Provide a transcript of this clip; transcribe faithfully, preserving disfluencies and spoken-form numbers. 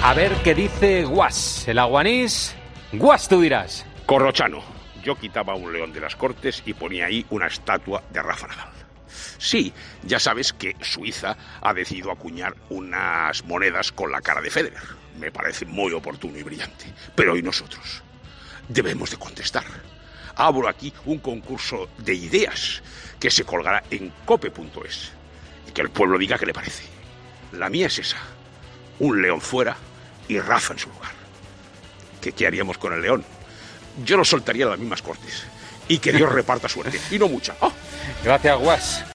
A ver qué dice Guas, el aguanís. Guas, tú dirás. Corrochano. Yo quitaba un león de las Cortes y ponía ahí una estatua de Rafa Nadal. Sí, ya sabes que Suiza ha decidido acuñar unas monedas con la cara de Federer. Me parece muy oportuno y brillante. Pero hoy nosotros debemos de contestar. Abro aquí un concurso de ideas que se colgará en cope punto es y que el pueblo diga qué le parece. La mía es esa. Un león fuera y Rafa en su lugar. ¿Qué, qué haríamos con el león? Yo lo soltaría en las mismas Cortes. Y que Dios reparta suerte. Y no mucha. ¡Oh! Gracias, Guas.